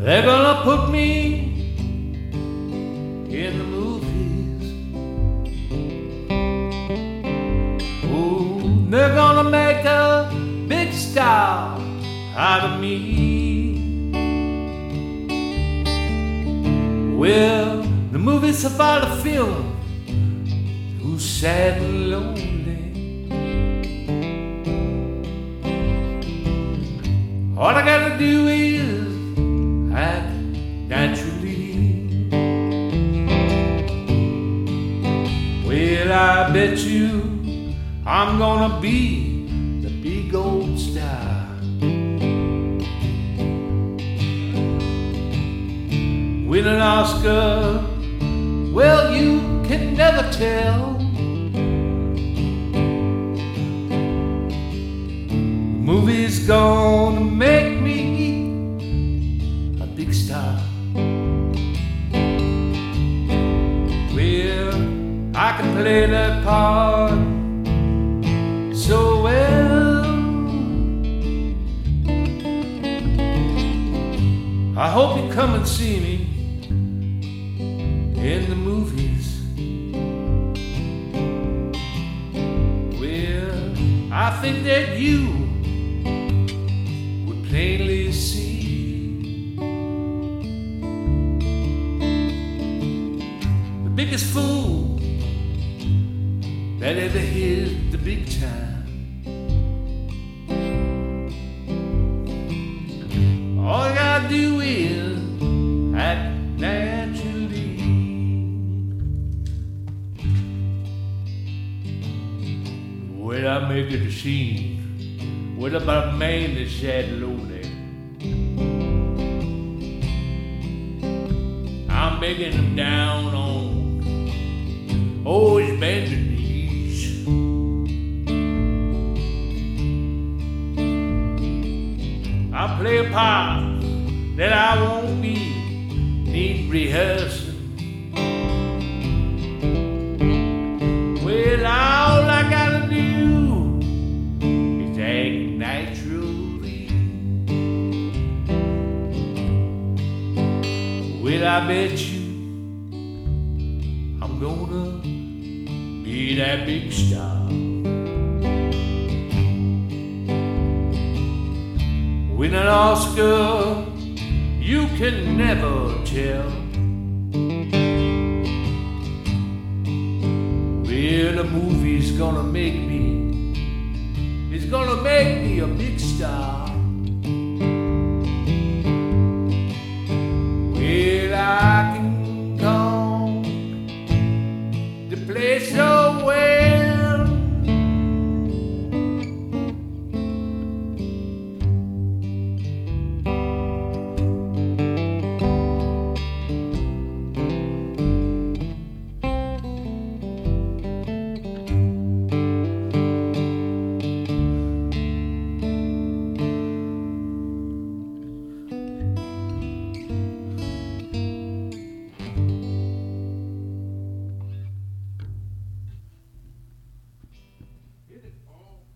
They're gonna put me in the movies. Ooh, they're gonna make a big star out of me. Well, the movie's about a film who's sad and lonely. All I gotta do is act naturally. Well, I bet you I'm gonna be the big old star. Win an Oscar, well, you can never tell. The movie's gonna make me a big star. Well, I can play that part so well. I hope you come and see me in the movies. Well, I think that you would plainly see the biggest fool that ever hit the big time. All you gotta do is act naturally. When I make it a scene, what about a man that's sad and lonely? I'm begging him down on his bended knees. I play a part that I won't need rehearsing. Well, all I gotta do is act naturally. Well, I bet you I'm gonna be that big star. Win an Oscar, you can never tell. Well, the movie's gonna make me, it's gonna make me a big star.